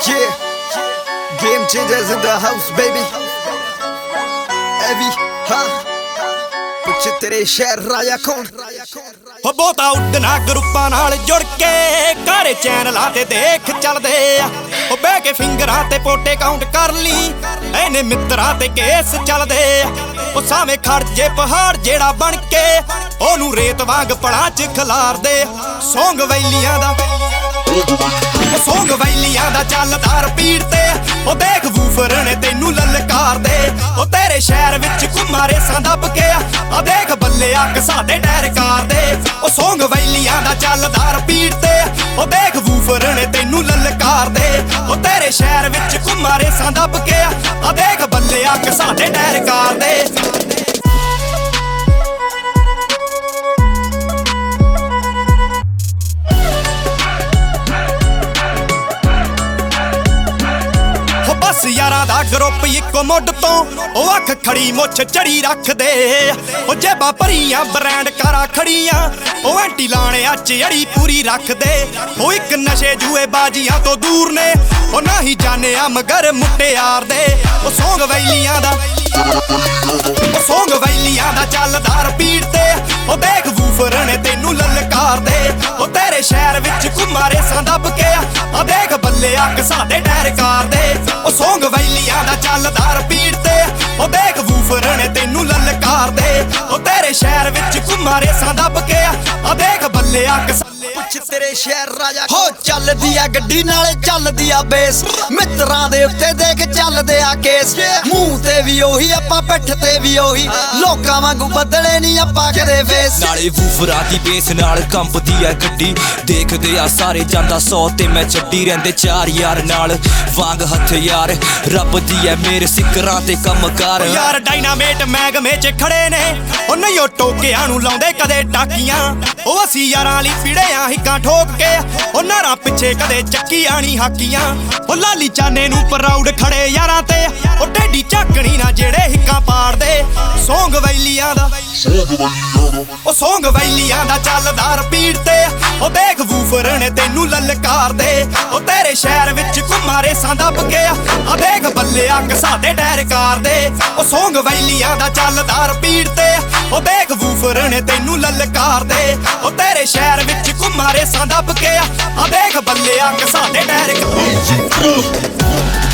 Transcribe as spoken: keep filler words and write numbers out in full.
Yeah, game changers in the house, baby. Heavy, huh? ਪੁੱਛ ਤੇਰੇ ਸ਼ਹਿਰ ਰਾਜਾ ਕੌਣ? ਹੋ ਬਹੁਤਾ ਉੱਡਣਾ ਗਰੁੱਪਾਂ ਨਾਲ ਜੁੜ ਕੇ ਘਰੇ ਚੈਨਲਾਂ ਤੇ ਦੇਖ ਚੱਲਦੇ ਆ। ਉਹ ਬਹਿ ਕੇ ਫਿੰਗਰਾਂ ਤੇ ਪੋਟੇ ਕਾਊਂਟ ਕਰ ਲਈ, ਐਨੇ ਮਿੱਤਰਾਂ ਤੇ ਕੇਸ ਚੱਲਦੇ ਆ। ਉਹ ਸਾਵੇਂ ਖੜ ਜੇ ਪਹਾੜ ਜਿਹੜਾ ਬਣ ਕੇ ਉਹਨੂੰ ਰੇਤ ਵਾਂਗ ਪੜਾਂ ਚ ਖਿਲਾਰਦੇ। ਸੌਂਗ ਵੈਲੀਆਂ ਦਾ ਉਹ ਸੌਂਗ ਵੈਲੀਆਂ ਦਾ ਚੱਲਦਾ ਰਿਪੀਟ ਤੇ। ਉਹ ਦੇਖ ਵੂਫਰ ਨੇ ਤੈਨੂੰ ਲਲਕਾਰਦੇ। ਉਹ ਤੇਰੇ ਸ਼ਹਿਰ ਵਿੱਚ ਘੁੰਮਾ ਰੇਸਾਂ ਦੱਬ ਕੇ ਆ ਦੇਖ ਬੱਲੇ ਅੱਗ ਸਾਡੇ ਟਾਇਰ ਕਾਰ ਦੇ। ਉਹ ਸੌਂਗ ਵੈਲੀਆਂ ਦਾ ਚੱਲਦਾ ਰਿਪੀਟ ਤੇ। ਉਹ ਦੇਖ ਵੂਫਰ ਨੇ ਤੈਨੂੰ ਲਲਕਾਰਦੇ। ਉਹ ਤੇਰੇ ਸ਼ਹਿਰ ਵਿੱਚ ਘੁੰਮਾ ਰੇਸਾਂ ਦੱਬ ਕੇ ਆ ਦੇਖ ਬੱਲੇ ਅੱਗ ਸਾਡੇ ਟਾਇਰ ਕਾਰ ਦੇ। ਬਸ ਯਾਰਾਂ ਦਾ ਗਰੁੱਪ ਇੱਕੋ ਮੁੱਢ ਤੋਂ ਉਹ ਅੱਖ ਖੜੀ ਮੁੱਛ ਚੜੀ ਰੱਖਦੇ। ਉਹ ਜੇਬਾਂ ਭਰੀਆਂ ਬ੍ਰਾਂਡ ਕਾਰਾਂ ਖੜੀਆਂ ਉਹ ਐਂਟੀ ਲਾਣਿਆਂ ਚ ਅੜੀ ਪੂਰੀ ਰੱਖਦੇ। ਉਹ ਇੱਕ ਨਸ਼ੇ ਜੂਏ ਬਾਜੀਆਂ ਤੋਂ ਦੂਰ ਨੇ ਉਹ ਨਾ ਹੀ ਜਾਣਿਆ ਮਗਰ ਮੁਟਿਆਰ ਦੇ। ਉਹ ਸੌਂਗ ਵੈਲੀਆਂ ਦਾ ਉਹ ਸੌਂਗ ਵੈਲੀਆਂ ਦਾ ਚੱਲਦਾ ਰਿਪੀਟ ਤੇ। ਉਹ ਦੇਖ ਵੂਫਰ ਨੇ ਤੈਨੂੰ ਲਲਕਾਰਦੇ। ਉਹ ਤੇਰੇ ਸ਼ਹਿਰ ਵਿੱਚ ਘੁੰਮਾ ਰੇਸਾਂ ਦੱਬ ਕੇ ਆ ਦੇਖ ਬੱਲੇ ਅੱਗ ਸਾਡੇ ਟਾਇਰ ਕਾਰ ਦੇ। ਉਹ ਸੌਂਗ ਵੈਲੀਆਂ ਦਾ ਚੱਲਦਾ ਰਿਪੀਟ ਤੇ। ਉਹ ਦੇਖ ਵੂਫਰ ਨੇ ਤੈਨੂੰ ਲਲਕਾਰਦੇ। ਉਹ ਤੇਰੇ ਸ਼ਹਿਰ ਵਿੱਚ ਘੁੰਮਾ ਰੇਸਾਂ ਦੱਬ ਕੇ ਆ ਦੇਖ ਬੱਲੇ ਅੱਗ ਪੁੱਛ ਤੇਰੇ ਸ਼ਹਿਰ ਰਾਜਾ ਹੋ ਚੱਲਦੀ ਆ ਗੱਡੀ ਨਾਲੇ ਚੱਲਦੀ ਆ ਬੇਸ। ਮਿੱਤਰਾਂ ਦੇ ਉੱਤੇ ਦੇਖ ਚੱਲਦੇ ਆ ਕੇਸ। ਮੂੰਹ ਤੇ ਵੀ ਉਹੀ ਆਪਾਂ ਪਿੱਠ ਤੇ ਵੀ ਉਹੀ ਲੋਕਾਂ ਵਾਂਗੂ ਬਦਲੇ ਨਹੀਂ ਆਪਾਂ ਕਦੇ ਫੇਸ। ਨਾਲੇ ਵੂਫਰਾਂ ਦੀ ਬੇਸ ਨਾਲ ਕੰਬਦੀ ਆ ਗੱਡੀ ਦੇਖਦੇ ਆ ਸਾਰੇ ਜਾਂਦਾ ਸੌ ਤੇ ਮੈਂ ਛੱਡੀ ਰਹਿੰਦੇ ਚਾਰ ਯਾਰ ਨਾਲ ਵਾਂਗ ਹੱਥ ਯਾਰ ਰੱਬ ਦੀ ਐ ਮੇਰੇ ਸਿਕਰਾਂ ਤੇ ਕੰਮ ਕਰ। ਯਾਰ ਡਾਇਨਾਮੇਟ ਮਹਿਕਮੇ ਚ ਖੜੇ ਨੇ ਉਹ ਨਹੀਂ ਉਹ ਟੋਕਿਆਂ ਨੂੰ ਲਾਉਂਦੇ ਕਦੇ ਟਾਕੀਆਂ। ਉਹ ਅਸੀਂ ਯਾਰਾਂ ਲਈ ਪੀੜਿਆਂ ਹਿੱਕਾਂ ਠੋਕ ਕੇ ਉਹ ਨਾਰਾਂ ਪਿੱਛੇ ਕਦੇ ਚੱਕੀਆਂ ਨੀ ਹਾਕੀਆਂ। ਉਹ ਲਾਲੀ ਚਾਨੇ ਨੂੰ ਪ੍ਰਾਊਡ ਖੜੇ ਯਾਰਾਂ ਤੇ ਉਹ ਢੇਡੀ ਝਾਕਣੀ ਨਾ ਜਿਹੜੇ ਹਿੱਕਾਂ ਪਾੜਦੇ। ਸੌਂਗ ਵੈਲੀਆਂ ਦਾ ਉਹ ਸੌਂਗ ਵੈਲੀਆਂ ਦਾ ਚੱਲਦਾ ਰਿਪੀਟ ਤੇ। ਉਹ ਦੇਖ ਵੂਫਰ ਨੇ ਤੈਨੂੰ ਲਲਕਾਰਦੇ। ਉਹ ਤੇਰੇ ਸ਼ਹਿਰ ਵਿੱਚ ਘੁੰਮਾ ਰੇਸਾਂ ਦੱਬ ਕੇ ਆ ਦੇਖ ਬੱਲੇ ਅੱਗ ਸਾਡੇ ਟਾਇਰ ਕਾਰ ਦੇ। ਉਹ ਸੌਂਗ ਵੈਲੀਆਂ ਦਾ ਚੱਲਦਾ ਰਿਪੀਟ ਤੇ। ਉਹ ਦੇਖ ਵੂਫਰ ਨੇ ਤੈਨੂੰ ਲਲਕਾਰਦੇ। ਉਹ ਤੇਰੇ ਸ਼ਹਿਰ ਵਿੱਚ ਘੁੰਮਾ ਰੇਸਾਂ ਦੱਬ ਕੇ ਆ ਦੇਖ ਬੱਲੇ ਅੱਗ ਸਾਡੇ ਟਾਇਰ ਕਾਰ ਦੇ।